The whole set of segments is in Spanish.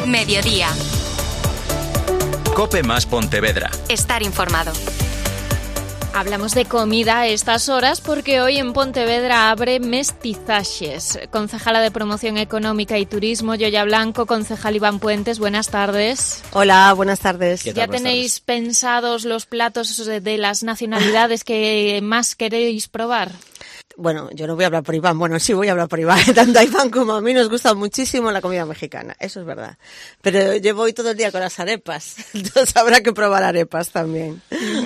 Mediodía. COPE más Pontevedra. Estar informado. Hablamos de comida a estas horas porque hoy en Pontevedra abre Mestizaxes. Concejala de Promoción Económica y Turismo, Yoya Blanco, concejal Iván Puentes, buenas tardes. Hola, buenas tardes. ¿Ya tenéis pensados los platos de las nacionalidades que más queréis probar? Bueno, yo no voy a hablar por Iván, bueno, sí voy a hablar por Iván. Tanto a Iván como a mí nos gusta muchísimo la comida mexicana, eso es verdad. Pero llevo hoy todo el día con las arepas, entonces habrá que probar arepas también.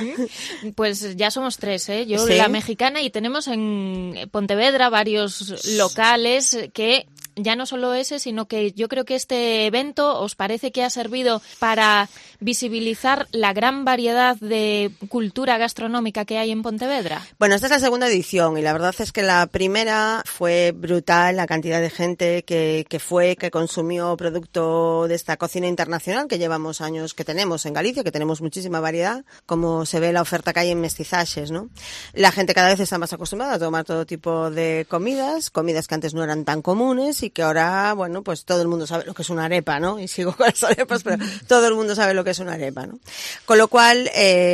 Pues ya somos tres, ¿eh? Yo ¿Sí? La mexicana, y tenemos en Pontevedra varios locales que... Ya no solo ese, sino que yo creo que este evento os parece que ha servido para visibilizar la gran variedad de cultura gastronómica que hay en Pontevedra. Bueno, esta es la segunda edición y la verdad es que la primera fue brutal, la cantidad de gente que consumió producto de esta cocina internacional que llevamos años, que tenemos en Galicia, que tenemos muchísima variedad, como se ve la oferta que hay en Mestizaxes, ¿no? La gente cada vez está más acostumbrada a tomar todo tipo de comidas que antes no eran tan comunes y que ahora, bueno, pues todo el mundo sabe lo que es una arepa, ¿no? Y sigo con las arepas, pero todo el mundo sabe lo que es una arepa, ¿no? Con lo cual,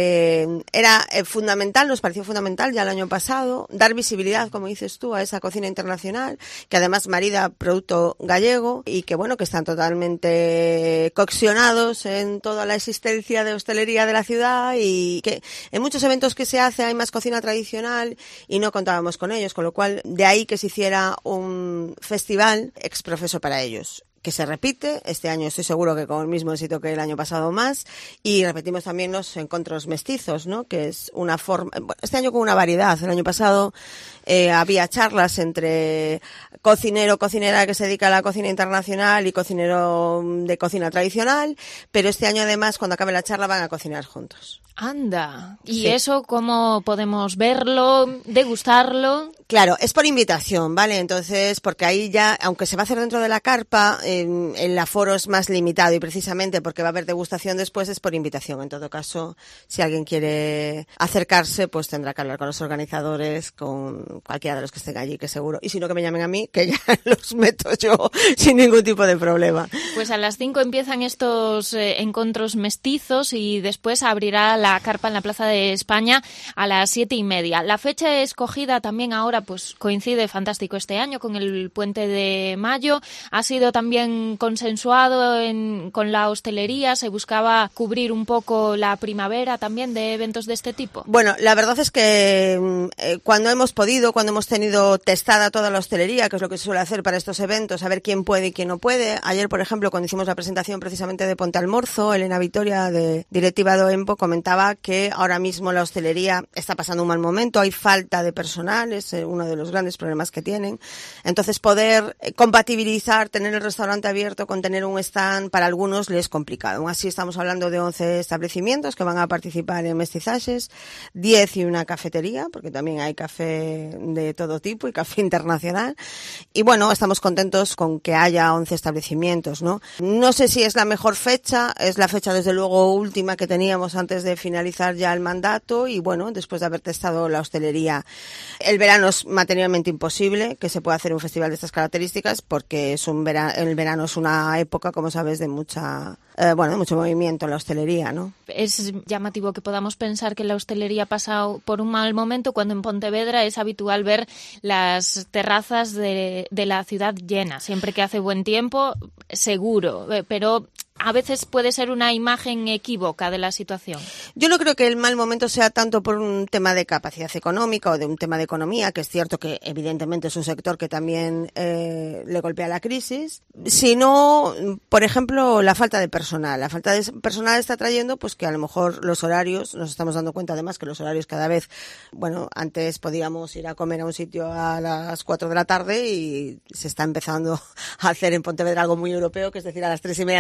era fundamental, nos pareció fundamental ya el año pasado, dar visibilidad, como dices tú, a esa cocina internacional, que además marida producto gallego y que, bueno, que están totalmente coccionados en toda la existencia de hostelería de la ciudad y que en muchos eventos que se hace hay más cocina tradicional y no contábamos con ellos, con lo cual, de ahí que se hiciera un festival exprofeso para ellos, que se repite, este año estoy seguro que con el mismo éxito que el año pasado más, y repetimos también los encuentros mestizos, ¿no? Que es una forma, este año con una variedad, el año pasado había charlas entre cocinero, cocinera que se dedica a la cocina internacional y cocinero de cocina tradicional, pero este año además cuando acabe la charla van a cocinar juntos. Anda, ¿y Sí. eso cómo podemos verlo, degustarlo? Claro, es por invitación, ¿vale? Entonces, porque ahí ya, aunque se va a hacer dentro de la carpa, el aforo es más limitado y precisamente porque va a haber degustación después es por invitación. En todo caso, si alguien quiere acercarse, pues tendrá que hablar con los organizadores, con cualquiera de los que estén allí, que seguro. Y si no, que me llamen a mí, que ya los meto yo sin ningún tipo de problema. Pues a las 5 empiezan estos encuentros mestizos y después abrirá la carpa en la Plaza de España a las 7:30. La fecha escogida también ahora pues coincide fantástico este año con el Puente de Mayo. Ha sido también consensuado con la hostelería, se buscaba cubrir un poco la primavera también de eventos de este tipo. Bueno, la verdad es que cuando hemos podido, cuando hemos tenido testada toda la hostelería, que es lo que se suele hacer para estos eventos, a ver quién puede y quién no puede. Ayer, por ejemplo, cuando hicimos la presentación precisamente de Ponte Almorzo, Elena Vitoria, de directiva de OEMPO, comentaba que ahora mismo la hostelería está pasando un mal momento, hay falta de personal, es uno de los grandes problemas que tienen. Entonces, poder compatibilizar, tener el restaurante abierto con tener un stand, para algunos les es complicado. Aún así, estamos hablando de 11 establecimientos que van a participar en Mestizaxes, 10 y una cafetería, porque también hay café de todo tipo y café internacional. Y bueno, estamos contentos con que haya 11 establecimientos, ¿no? No sé si es la mejor fecha, es la fecha desde luego última que teníamos antes de finalizar ya el mandato y bueno, después de haber testado la hostelería. El verano es materialmente imposible que se pueda hacer un festival de estas características porque es el verano es una época, como sabes, de mucho movimiento en la hostelería, ¿no? Es llamativo que podamos pensar que la hostelería ha pasado por un mal momento cuando en Pontevedra es habitual ver las terrazas de la ciudad llenas, siempre que hace buen tiempo, seguro, pero a veces puede ser una imagen equívoca de la situación. Yo no creo que el mal momento sea tanto por un tema de capacidad económica o de un tema de economía, que es cierto que evidentemente es un sector que también le golpea la crisis, sino, por ejemplo, la falta de personal. La falta de personal está trayendo pues que a lo mejor los horarios, nos estamos dando cuenta además que los horarios cada vez, bueno, antes podíamos ir a comer a un sitio a las 4 de la tarde y se está empezando a hacer en Pontevedra algo muy europeo, que es decir, a las 3:30 de la tarde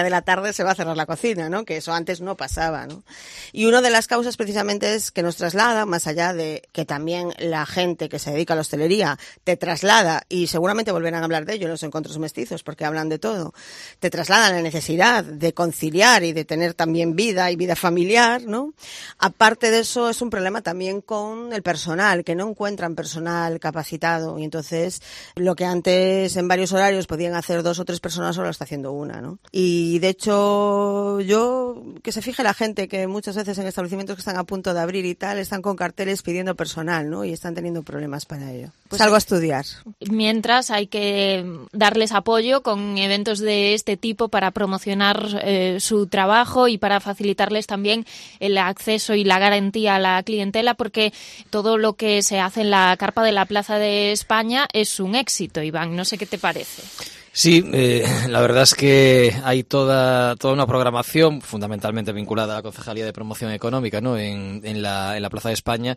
tarde se va a cerrar la cocina, ¿no? Que eso antes no pasaba, ¿no? Y una de las causas precisamente es que nos traslada, más allá de que también la gente que se dedica a la hostelería te traslada, y seguramente volverán a hablar de ello en los encuentros mestizos porque hablan de todo, te traslada la necesidad de conciliar y de tener también vida y vida familiar, ¿no? Aparte de eso, es un problema también con el personal, que no encuentran personal capacitado, y entonces lo que antes en varios horarios podían hacer 2 o 3 personas, solo está haciendo una, ¿no? Y de hecho, que se fije la gente que muchas veces en establecimientos que están a punto de abrir y tal, están con carteles pidiendo personal, ¿no? Y están teniendo problemas para ello. Pues algo a estudiar. Mientras hay que darles apoyo con eventos de este tipo para promocionar su trabajo y para facilitarles también el acceso y la garantía a la clientela, porque todo lo que se hace en la carpa de la Plaza de España es un éxito, Iván. No sé qué te parece. Sí, la verdad es que hay toda una programación fundamentalmente vinculada a la Concejalía de Promoción Económica, ¿no? en la Plaza de España,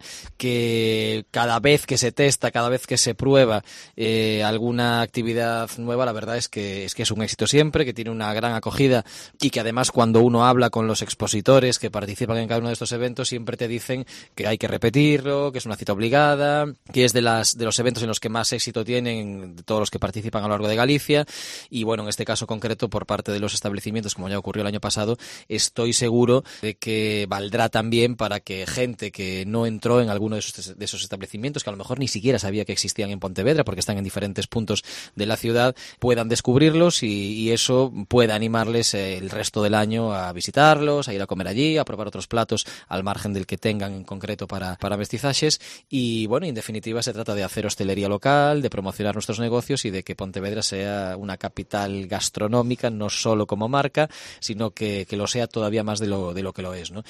que cada vez que se testa, cada vez que se prueba alguna actividad nueva, la verdad es que es un éxito siempre, que tiene una gran acogida, y que además cuando uno habla con los expositores que participan en cada uno de estos eventos siempre te dicen que hay que repetirlo, que es una cita obligada, que es de los eventos en los que más éxito tienen de todos los que participan a lo largo de Galicia. Y bueno, en este caso concreto, por parte de los establecimientos, como ya ocurrió el año pasado, estoy seguro de que valdrá también para que gente que no entró en alguno de esos establecimientos, que a lo mejor ni siquiera sabía que existían en Pontevedra porque están en diferentes puntos de la ciudad, puedan descubrirlos, y eso pueda animarles el resto del año a visitarlos, a ir a comer allí, a probar otros platos al margen del que tengan en concreto para mestizajes. Y bueno, en definitiva se trata de hacer hostelería local, de promocionar nuestros negocios y de que Pontevedra sea una capital gastronómica, no solo como marca, sino que lo sea todavía más de lo que lo es, ¿no?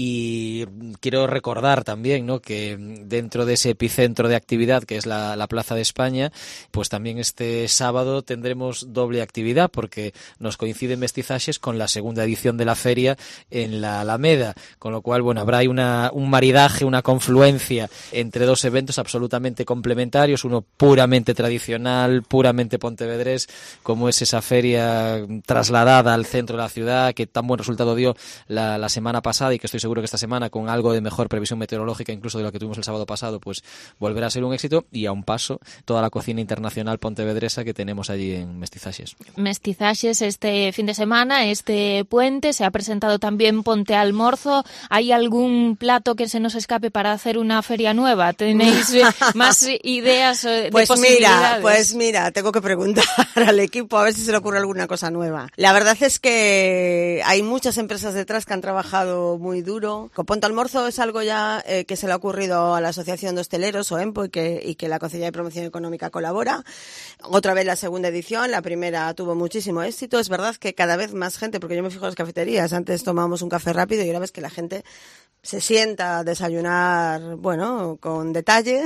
Y quiero recordar también, ¿no?, que dentro de ese epicentro de actividad que es la Plaza de España, pues también este sábado tendremos doble actividad, porque nos coinciden mestizajes con la segunda edición de la feria en la Alameda, con lo cual, bueno, habrá ahí un maridaje, una confluencia entre dos eventos absolutamente complementarios, uno puramente tradicional, puramente pontevedrés, como es esa feria trasladada al centro de la ciudad, que tan buen resultado dio la semana pasada, y que estoy seguro que esta semana, con algo de mejor previsión meteorológica incluso de lo que tuvimos el sábado pasado, pues volverá a ser un éxito. Y a un paso toda la cocina internacional pontevedresa que tenemos allí en Mestizaxes. Mestizaxes este fin de semana, este puente, se ha presentado también Ponte Almorzo. ¿Hay algún plato que se nos escape para hacer una feria nueva? ¿Tenéis más ideas de posibilidades? Pues mira, tengo que preguntar al equipo a ver si se le ocurre alguna cosa nueva. La verdad es que hay muchas empresas detrás que han trabajado muy duro. Con Ponte Almorzo es algo ya que se le ha ocurrido a la Asociación de Hosteleros, OEMPO, y que la Concejalía de Promoción Económica colabora. Otra vez la segunda edición, la primera tuvo muchísimo éxito. Es verdad que cada vez más gente, porque yo me fijo en las cafeterías, antes tomábamos un café rápido y ahora ves que la gente se sienta a desayunar, bueno, con detalle,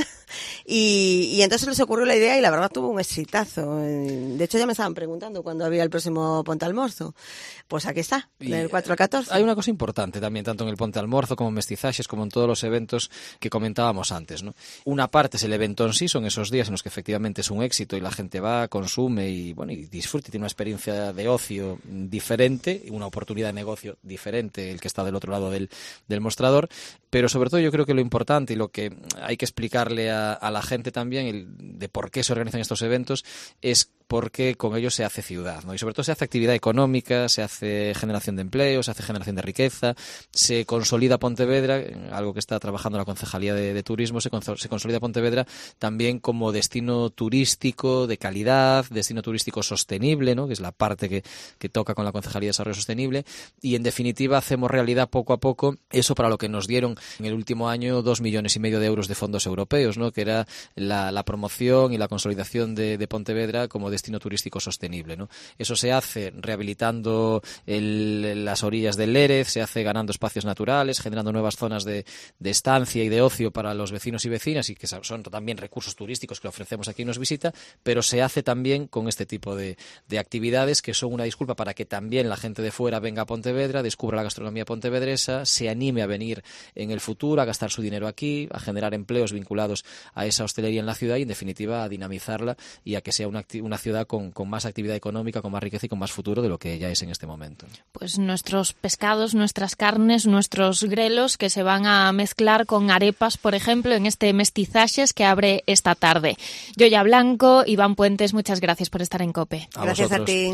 y entonces les ocurrió la idea y la verdad tuvo un exitazo. De hecho ya me estaban preguntando cuándo había el próximo Ponte Almorzo. Pues aquí está, del 4 al 14. Hay una cosa importante también, tanto en el Ponte Almorzo como en Mestizaxes, como en todos los eventos que comentábamos antes, ¿no? Una parte es el evento en sí, son esos días en los que efectivamente es un éxito y la gente va, consume y bueno, y disfruta, y tiene una experiencia de ocio diferente, una oportunidad de negocio diferente, el que está del otro lado del mostrador. Pero sobre todo yo creo que lo importante y lo que hay que explicarle a la gente también de por qué se organizan estos eventos es porque con ello se hace ciudad, ¿no? Y sobre todo se hace actividad económica, se hace generación de empleo, se hace generación de riqueza, se consolida Pontevedra, algo que está trabajando la Concejalía de Turismo, se consolida Pontevedra también como destino turístico de calidad, destino turístico sostenible, ¿no?, que es la parte que toca con la Concejalía de Desarrollo Sostenible, y en definitiva hacemos realidad poco a poco eso para lo que nos dieron en el último año 2,5 millones de euros de fondos europeos, ¿no?, que era la promoción y la consolidación de Pontevedra como destino turístico sostenible, ¿no? Eso se hace rehabilitando las orillas del Lérez, se hace ganando espacios naturales, generando nuevas zonas de estancia y de ocio para los vecinos y vecinas, y que son también recursos turísticos que ofrecemos a quien nos visita, pero se hace también con este tipo de actividades que son una disculpa para que también la gente de fuera venga a Pontevedra, descubra la gastronomía pontevedresa, se anime a venir en el futuro, a gastar su dinero aquí, a generar empleos vinculados a esa hostelería en la ciudad y en definitiva a dinamizarla y a que sea una ciudad ciudad con más actividad económica, con más riqueza y con más futuro de lo que ya es en este momento. Pues nuestros pescados, nuestras carnes, nuestros grelos que se van a mezclar con arepas, por ejemplo, en este Mestizaxes que abre esta tarde. Yoya Blanco, Iván Puentes, muchas gracias por estar en COPE. Gracias a ti.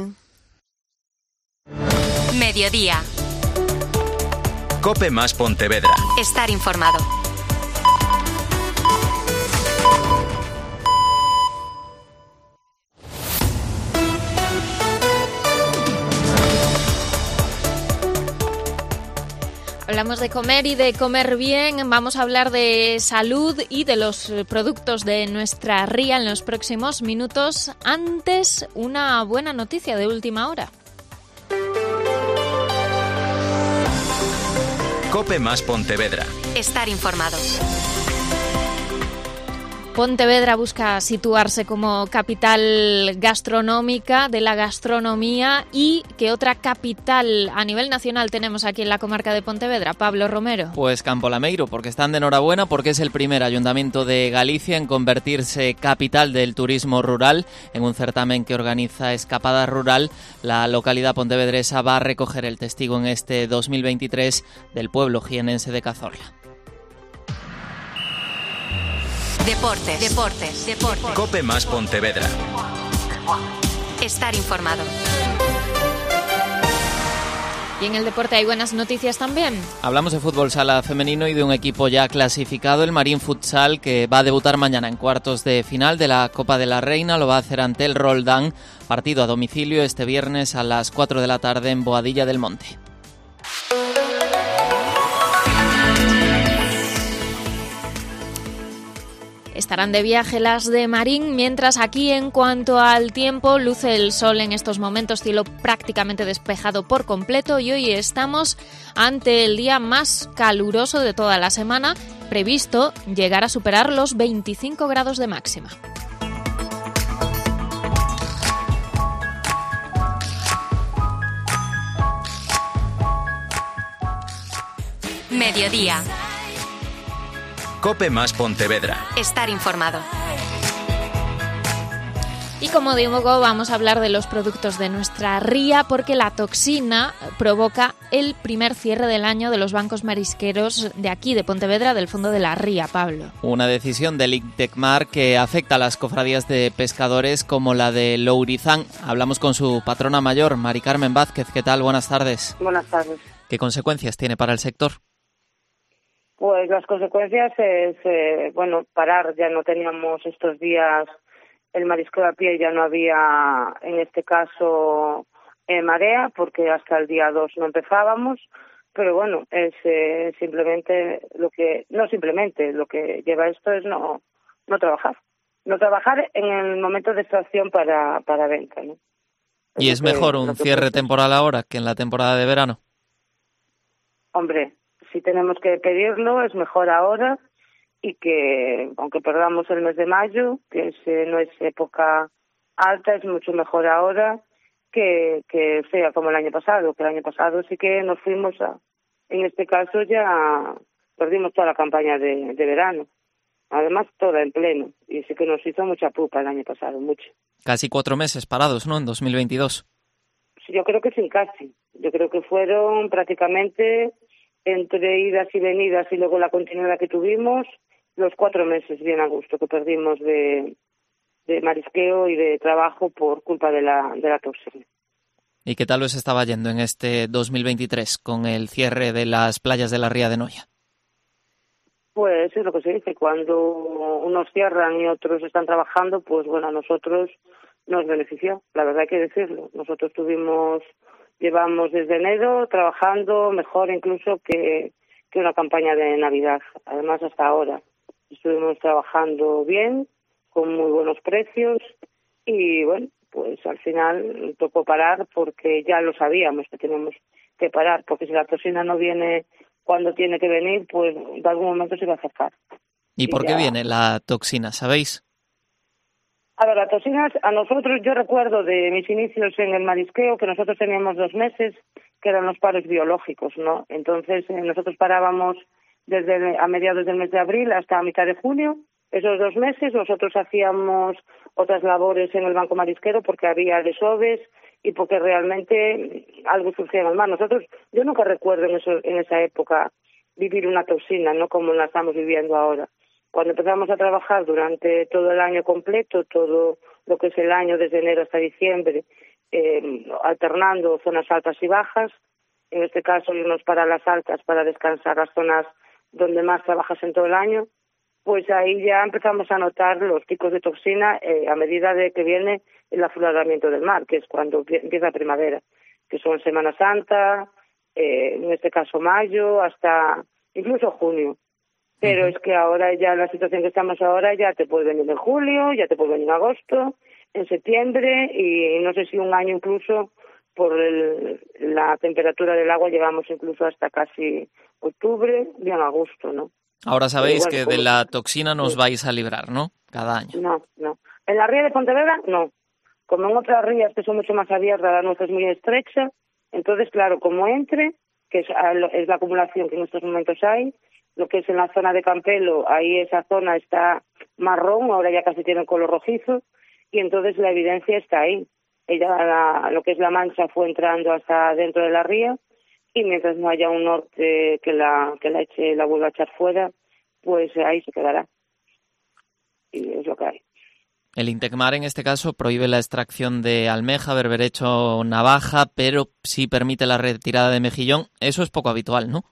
Mediodía. COPE más Pontevedra. Estar informado. Hablamos de comer y de comer bien, vamos a hablar de salud y de los productos de nuestra ría en los próximos minutos. Antes, una buena noticia de última hora. COPE más Pontevedra. Estar informado. Pontevedra busca situarse como capital gastronómica de la gastronomía. ¿Y qué otra capital a nivel nacional tenemos aquí en la comarca de Pontevedra? Pablo Romero. Pues Campo Lameiro, porque están de enhorabuena, porque es el primer ayuntamiento de Galicia en convertirse capital del turismo rural. En un certamen que organiza Escapada Rural, la localidad pontevedresa va a recoger el testigo en este 2023 del pueblo jienense de Cazorla. Deportes. COPE más Pontevedra. Estar informado. Y en el deporte hay buenas noticias también. Hablamos de fútbol sala femenino y de un equipo ya clasificado, el Marín Futsal, que va a debutar mañana en cuartos de final de la Copa de la Reina. Lo va a hacer ante el Roldán, partido a domicilio este viernes a las 4 de la tarde en Boadilla del Monte. Estarán de viaje las de Marín, mientras aquí, en cuanto al tiempo, luce el sol en estos momentos, cielo prácticamente despejado por completo, y hoy estamos ante el día más caluroso de toda la semana, previsto llegar a superar los 25 grados de máxima. Mediodía. COPE más Pontevedra. Estar informado. Y como digo, vamos a hablar de los productos de nuestra ría, porque la toxina provoca el primer cierre del año de los bancos marisqueros de aquí, de Pontevedra, del fondo de la ría, Pablo. Una decisión del INTECMAR que afecta a las cofradías de pescadores como la de Lourizán. Hablamos con su patrona mayor, Mari Carmen Vázquez. ¿Qué tal? Buenas tardes. Buenas tardes. ¿Qué consecuencias tiene para el sector? Pues las consecuencias es, parar. Ya no teníamos estos días el marisqueo a pie, ya no había, en este caso, marea, porque hasta el día 2 no empezábamos. Pero bueno, es lo que lleva esto es no trabajar. No trabajar en el momento de extracción para venta, ¿no? ¿Y es mejor un cierre temporal ahora que en la temporada de verano? Hombre, si tenemos que pedirlo, es mejor ahora, y que, aunque perdamos el mes de mayo, que no es época alta, es mucho mejor ahora que sea como el año pasado, que el año pasado sí que nos fuimos en este caso ya perdimos toda la campaña de verano, además toda en pleno, y sí que nos hizo mucha pupa el año pasado, mucho. Casi 4 meses parados, ¿no?, en 2022. Sí, yo creo que sin casi. Yo creo que fueron prácticamente, entre idas y venidas y luego la continuidad que tuvimos, los 4 meses bien a gusto que perdimos de marisqueo y de trabajo por culpa de la toxina. ¿Y qué tal os estaba yendo en este 2023 con el cierre de las playas de la Ría de Noia? Pues es lo que se dice, cuando unos cierran y otros están trabajando, pues bueno, a nosotros nos benefició, la verdad hay que decirlo. Nosotros llevamos desde enero trabajando mejor incluso que una campaña de Navidad. Además, hasta ahora estuvimos trabajando bien, con muy buenos precios, y bueno, pues al final tocó parar porque ya lo sabíamos que teníamos que parar, porque si la toxina no viene cuando tiene que venir, pues de algún momento se va a acercar. ¿Y por qué viene la toxina, sabéis? A ver, la toxina, a nosotros, yo recuerdo de mis inicios en el marisqueo que nosotros teníamos 2 meses que eran los paros biológicos, ¿no? Entonces nosotros parábamos desde a mediados del mes de abril hasta a mitad de junio, Esos 2 meses nosotros hacíamos otras labores en el Banco Marisquero porque había desoves y porque realmente algo surgía en el mar. Yo nunca recuerdo en esa época vivir una toxina, no como la estamos viviendo ahora. Cuando empezamos a trabajar durante todo el año completo, todo lo que es el año desde enero hasta diciembre, alternando zonas altas y bajas, en este caso irnos para las altas para descansar las zonas donde más trabajas en todo el año, pues ahí ya empezamos a notar los picos de toxina a medida de que viene el afloramiento del mar, que es cuando empieza la primavera, que son Semana Santa, en este caso mayo, hasta incluso junio. Pero es que ahora ya la situación que estamos ahora ya te puede venir en julio, ya te puede venir en agosto, en septiembre y no sé si un año incluso por la temperatura del agua llegamos incluso hasta casi octubre, bien agosto, ¿no? Ahora sabéis que de la toxina nos vais a librar, ¿no? Cada año. No. En la ría de Pontevedra, no. Como en otras rías que son mucho más abiertas, la nuestra es muy estrecha. Entonces, claro, como entre, que es la acumulación que en estos momentos hay, lo que es en la zona de Campelo, ahí esa zona está marrón, ahora ya casi tiene color rojizo, y entonces la evidencia está ahí. Lo que es la mancha fue entrando hasta dentro de la ría, y mientras no haya un norte que la vuelva a echar fuera, pues ahí se quedará. Y es lo que hay. El Intecmar, en este caso, prohíbe la extracción de almeja, berberecho, navaja, pero sí permite la retirada de mejillón. Eso es poco habitual, ¿no?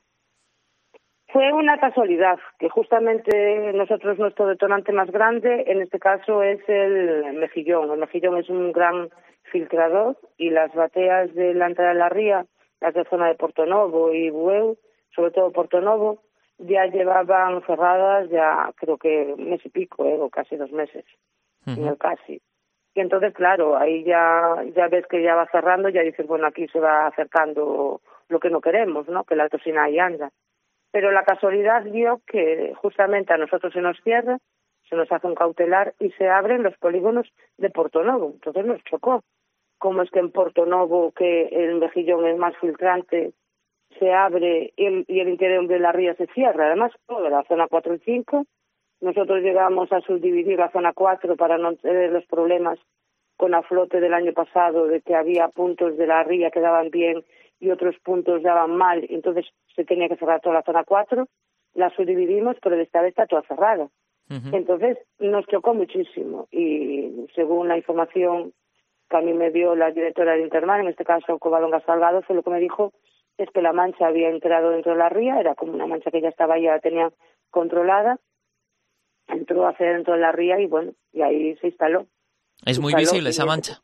Fue una casualidad, que justamente nuestro detonante más grande, en este caso, es el mejillón. El mejillón es un gran filtrador y las bateas de la entrada de la ría, las de zona de Portonovo y Bueu, sobre todo Portonovo, ya llevaban cerradas ya creo que un mes y pico, o casi 2 meses, en el casi. Y entonces, claro, ahí ya ves que ya va cerrando, ya dices, bueno, aquí se va acercando lo que no queremos, ¿no? Que la toxina ahí anda. Pero la casualidad dio que justamente a nosotros se nos cierra, se nos hace un cautelar y se abren los polígonos de Portonovo. Entonces nos chocó. ¿Cómo es que en Portonovo, que el mejillón es más filtrante, se abre y el interior de la ría se cierra? Además, toda la zona 4 y 5, nosotros llegamos a subdividir la zona 4 para no tener los problemas con aflote del año pasado, de que había puntos de la ría que daban bien y otros puntos daban mal, entonces se tenía que cerrar toda la zona 4, la subdividimos, pero esta vez está toda cerrada. Entonces nos chocó muchísimo y según la información que a mí me dio la directora de Intermar, en este caso Covadonga Salgado, fue lo que me dijo, es que la mancha había entrado dentro de la ría, era como una mancha que ya estaba ahí, ya la tenía controlada, entró hacia dentro de la ría y bueno, y ahí se instaló. ¿Es muy visible esa mancha?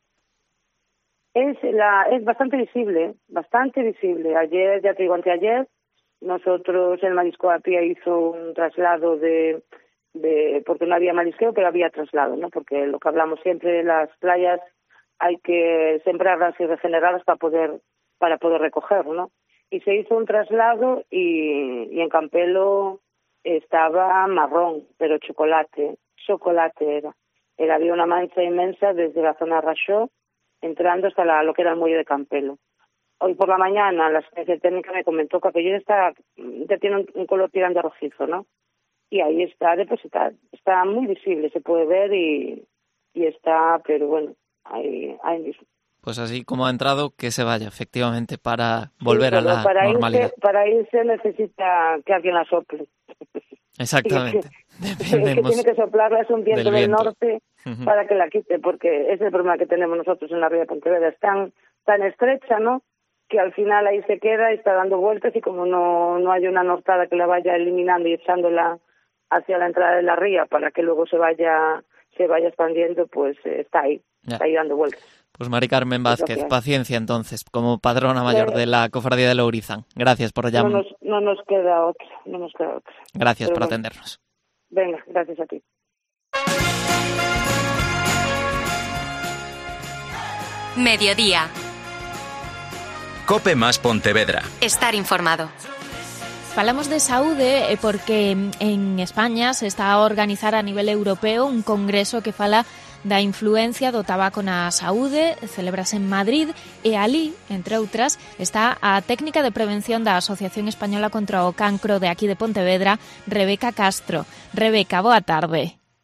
Es bastante visible, bastante visible. Ayer, ya te digo, anteayer, nosotros, el Marisco a Pie hizo un traslado porque no había marisqueo, pero había traslado, ¿no? Porque lo que hablamos siempre, las playas hay que sembrarlas y regenerarlas para poder recoger, ¿no? Y se hizo un traslado y en Campelo estaba marrón, pero chocolate era. Había una mancha inmensa desde la zona Rachó, entrando hasta lo que era el muelle de Campelo. Hoy por la mañana la asistencia técnica me comentó que aquello ya tiene un color tirando a rojizo, ¿no? Y ahí está depositado, está muy visible, se puede ver y está, pero bueno, ahí mismo. Pues así como ha entrado, que se vaya, efectivamente, para volver a la normalidad. Para irse necesita que alguien la sople. Exactamente. El que tiene que soplarla es un viento del norte para que la quite, porque ese es el problema que tenemos nosotros en la ría de Pontevedra. Es tan estrecha, ¿no?, que al final ahí se queda y está dando vueltas y como no hay una nortada que la vaya eliminando y echándola hacia la entrada de la ría para que luego se vaya expandiendo, pues está ahí dando vueltas. Pues Mari Carmen Vázquez, paciencia entonces, como padrona mayor de la Cofradía de Lourizán. Gracias por llamar. No nos queda otra. Gracias por atendernos. Venga, gracias a ti. Mediodía. COPE más Pontevedra. Estar informado. Falamos de saúde porque en España se está a organizar a nivel europeo un congreso que fala da influencia do tabaco na saúde, celebrase en Madrid e alí, entre outras, está a técnica de prevención da Asociación Española contra o Cancro de aquí de Pontevedra, Rebeca Castro. Rebeca, boa tarde.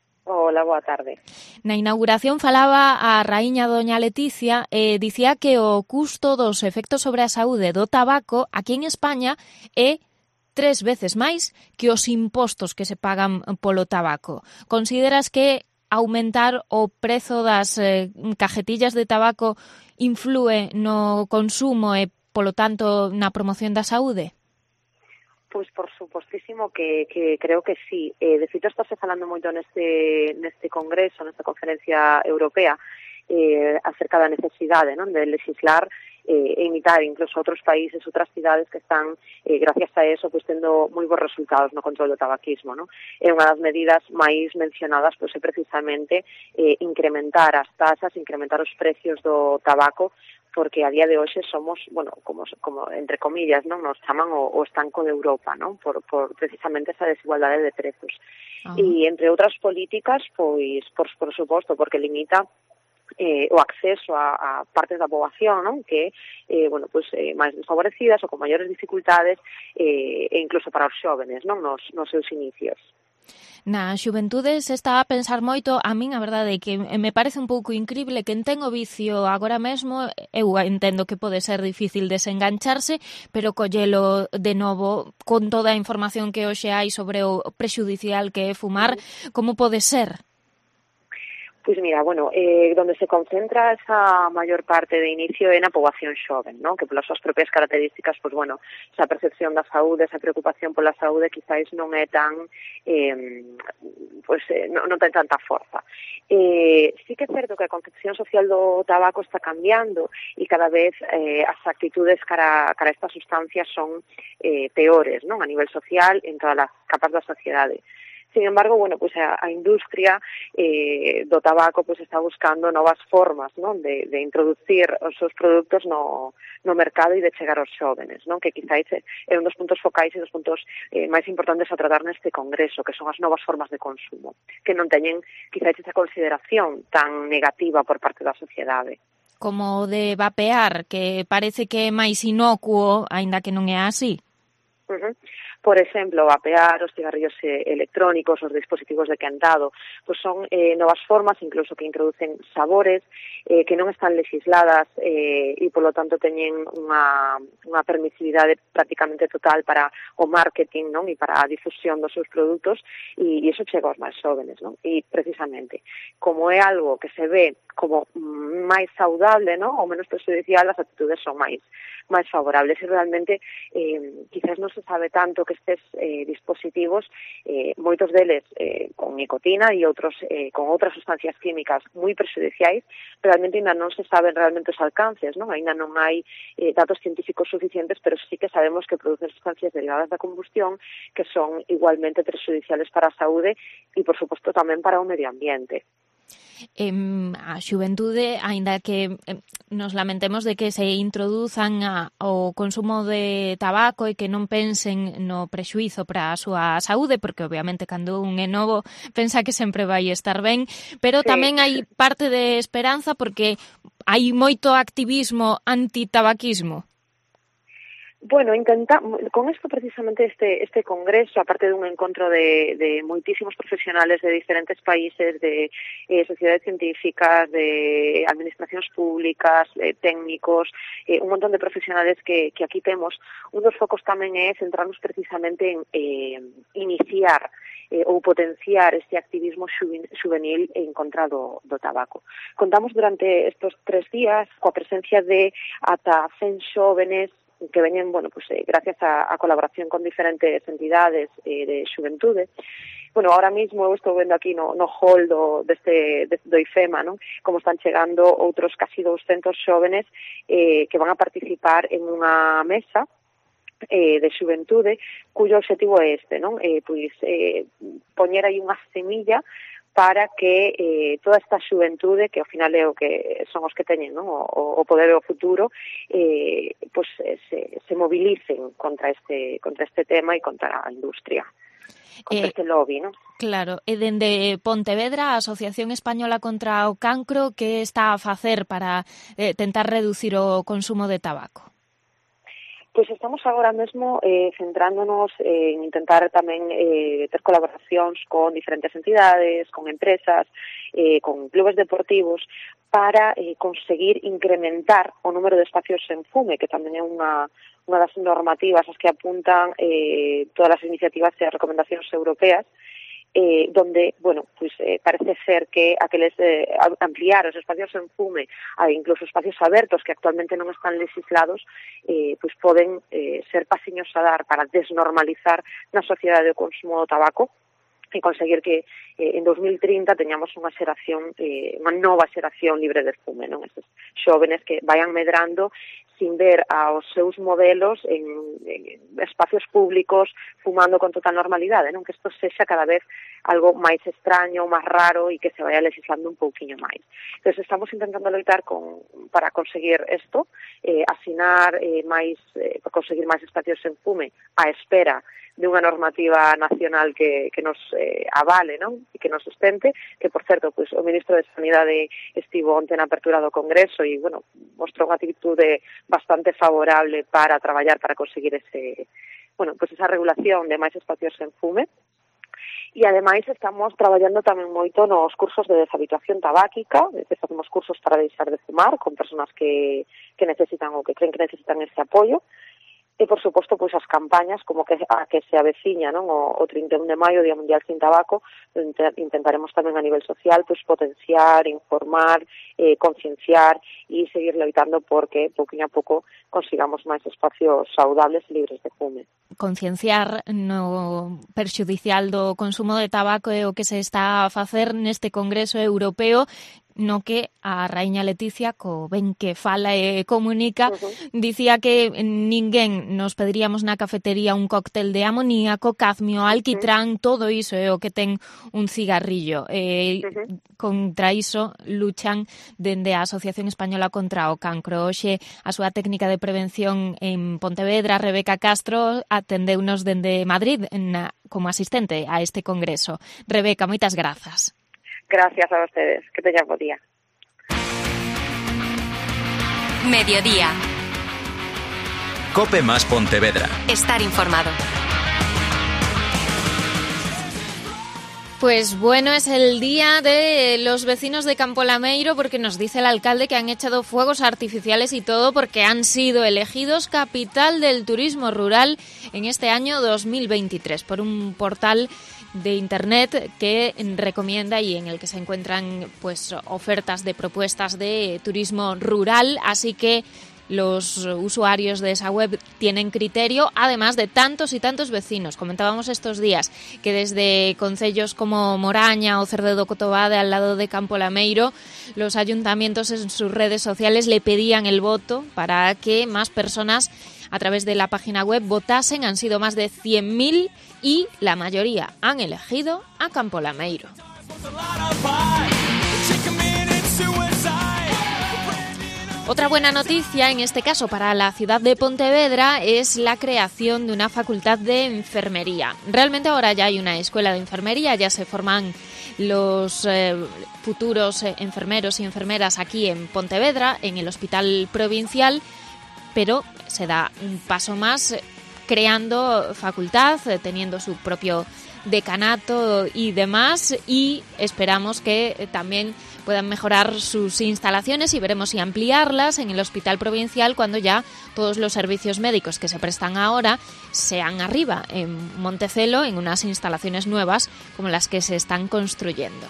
Hola, boa tarde. Na inauguración falaba a raíña doña Leticia e dicía que o custo dos efectos sobre a saúde do tabaco aquí en España é 3 veces máis que os impostos que se pagan polo tabaco. Consideras que aumentar o prezo das cajetillas de tabaco inflúe no consumo e, polo tanto, na promoción da saúde? Pois por supostísimo que creo que sí. De feito, estáse falando moito neste congreso, nesta conferencia europea, acerca da necesidade, non, de legislar e imitar incluso outros países, outras cidades que están, gracias a eso, pois tendo moi bons resultados no control do tabaquismo, non? É unha das medidas máis mencionadas, pois é precisamente incrementar as tasas, incrementar os precios do tabaco, porque a día de hoxe somos, bueno, como entre comillas, non, nos chaman o estanco de Europa, non? Por precisamente esa desigualdade de prezos. E entre outras políticas, pois por suposto, porque limita o acceso a partes da poboación, non? Que bueno, pois máis desfavorecidas ou con maiores dificultades e incluso para os xóvenes, non? Nos seus inicios. Na xuventude se está a pensar moito, a min a verdade é que me parece un pouco incrible que ten o vicio agora mesmo, eu entendo que pode ser difícil desengancharse, pero collelo de novo con toda a información que hoxe hai sobre o prexudicial que é fumar, como pode ser? Pois mira, bueno, donde se concentra esa maior parte de inicio é na poboación xoven, non? Que polas súas propias características, pois bueno, esa percepción da saúde, esa preocupación pola saúde quizáis non é tan, non ten tanta forza. Sí que é certo que a concepción social do tabaco está cambiando e cada vez as actitudes cara a estas sustancias son peores, non? A nivel social, en todas as capas da sociedade. Sin embargo, bueno, pues a industria do tabaco pues está buscando novas formas, non, de introducir os seus produtos no mercado e de chegar aos xóvenes, non, que quizáis é un dos puntos focais e dos puntos máis importantes a tratar neste congreso, que son as novas formas de consumo, que non teñen quizáis esa consideración tan negativa por parte da sociedade. Como de vapear, que parece que é máis inocuo, aínda que non é así. Por exemplo, vapear, os cigarrillos electrónicos, os dispositivos de quentado, pues son novas formas, incluso que introducen sabores que non están legisladas e, polo tanto, teñen unha permisividade prácticamente total para o marketing, non? E para a difusión dos seus produtos, e iso chega aos máis jóvenes, non? E, precisamente, como é algo que se ve como máis saudable, non? Ou menos prejudicial, as actitudes son máis favorables e realmente quizás non se sabe tanto que estes dispositivos, moitos deles con nicotina e outros con outras sustancias químicas moi prejudiciais, realmente ainda non se saben realmente os alcances, non? Ainda non hai datos científicos suficientes, pero sí que sabemos que producen sustancias derivadas da combustión que son igualmente prejudiciales para a saúde e, por suposto, tamén para o medio ambiente. A xuventude, aínda que nos lamentemos de que se introduzan o consumo de tabaco e que non pensen no prexuízo para a súa saúde, porque obviamente cando un é novo pensa que sempre vai estar ben, pero sí, tamén hai parte de esperanza porque hai moito activismo antitabaquismo. Bueno, con esto precisamente este congreso, aparte de un encontro de moitísimos profesionales de diferentes países, de sociedades científicas, de administracións públicas, técnicos, un montón de profesionales que aquí temos, un dos focos tamén é centrarnos precisamente en iniciar ou potenciar este activismo juvenil en contra do tabaco. Contamos durante estes 3 días coa presencia de ata 100 xóvenes que veñen, bueno, pues gracias a colaboración con diferentes entidades de xuventude. Bueno, ahora mismo eu estou vendo aquí no hall do IFEMA, non? Como están chegando outros casi 200 xóvenes que van a participar en unha mesa de xuventude cuyo objetivo é este, non? Pois poñer aí unha semilla para que toda esta xuventude, que ao final é o que son os que teñen, non? O poder e o futuro, pues se mobilicen contra este tema e contra a industria, contra este lobby, non? Claro, e dende Pontevedra, a Asociación Española contra o Cancro, que está a facer para tentar reducir o consumo de tabaco? Pois estamos agora mesmo centrándonos en intentar tamén ter colaboracións con diferentes entidades, con empresas, con clubes deportivos, para conseguir incrementar o número de espacios sen fume, que tamén é unha das normativas as que apuntan todas as iniciativas e as recomendacións europeas, donde, bueno, pues parece ser que aqueles ampliar os espacios en fume, incluso espacios abertos que actualmente non están legislados, pues poden ser pasiños a dar para desnormalizar na sociedade o consumo do tabaco e conseguir que en 2030 teñamos unha nova xeración libre de fume, non? Esos xóvenes que vayan medrando sin ver aos seus modelos en espacios públicos fumando con total normalidade, non? Que isto sexa cada vez algo máis extraño, máis raro e que se vaya legislando un pouquiño máis. Entón, estamos intentando loitar para conseguir isto, asinar conseguir máis espacios en fume á espera de unha normativa nacional que nos avale, non? E que nos sustente, que, por certo, pues, o ministro de Sanidade estivo onte na apertura do Congreso e, bueno, mostrou unha actitude bastante favorable para traballar para conseguir esa regulación de máis espacios en fume. E, ademais, estamos traballando tamén moito nos cursos de deshabituación tabáquica, facemos cursos para deixar de fumar con personas que necesitan ou que creen que necesitan ese apoio. E, por suposto, pois as campañas como que se aveciña, non? O 31 de maio, Día Mundial Sin Tabaco, intentaremos tamén a nivel social pois potenciar, informar, concienciar e seguir loitando porque pouquinho a pouco consigamos máis espacios saudables e libres de fume. Concienciar no perxudicial do consumo de tabaco é o que se está a facer neste Congreso Europeo, no que a raíña Leticia, co ben que fala e comunica, dicía que ninguén nos pediríamos na cafetería un cóctel de amoníaco, cadmio, alquitrán, todo iso é o que ten un cigarrillo. Contra iso luchan dende a Asociación Española contra o Cancro. Hoxe a súa técnica de prevención en Pontevedra, Rebeca Castro, atendeunos dende Madrid como asistente a este congreso. Rebeca, moitas grazas. Gracias a ustedes. Que tengan buen día. Mediodía. Cope más Pontevedra. Estar informado. Pues bueno, es el día de los vecinos de Campo Lameiro, porque nos dice el alcalde que han echado fuegos artificiales y todo porque han sido elegidos capital del turismo rural en este año 2023 por un portal de internet que recomienda y en el que se encuentran pues ofertas de propuestas de turismo rural, así que los usuarios de esa web tienen criterio, además de tantos y tantos vecinos. Comentábamos estos días que desde concellos como Moraña o Cerdedo Cotobade, al lado de Campo Lameiro, los ayuntamientos en sus redes sociales le pedían el voto para que más personas a través de la página web votasen. Han sido más de 100.000 y la mayoría han elegido a Campo Lameiro. Otra buena noticia, en este caso para la ciudad de Pontevedra, es la creación de una facultad de enfermería. Realmente ahora ya hay una escuela de enfermería, ya se forman los futuros enfermeros y enfermeras aquí en Pontevedra, en el Hospital Provincial, pero se da un paso más creando facultad, teniendo su propio decanato y demás, y esperamos que también puedan mejorar sus instalaciones y veremos si ampliarlas en el Hospital Provincial cuando ya todos los servicios médicos que se prestan ahora sean arriba, en Montecelo, en unas instalaciones nuevas como las que se están construyendo.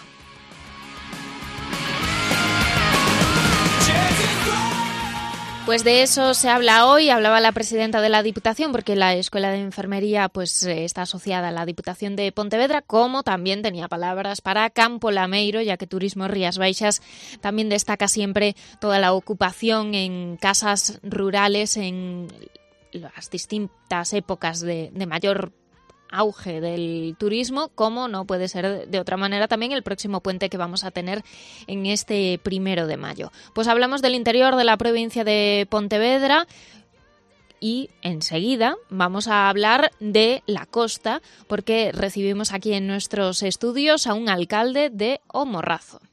Pues de eso se habla hoy, hablaba la presidenta de la Diputación, porque la Escuela de Enfermería pues está asociada a la Diputación de Pontevedra, como también tenía palabras para Campo Lameiro, ya que Turismo Rías Baixas también destaca siempre toda la ocupación en casas rurales en las distintas épocas de mayor auge del turismo, como no puede ser de otra manera también el próximo puente que vamos a tener en este 1 de mayo. Pues hablamos del interior de la provincia de Pontevedra y enseguida vamos a hablar de la costa, porque recibimos aquí en nuestros estudios a un alcalde de O Morrazo.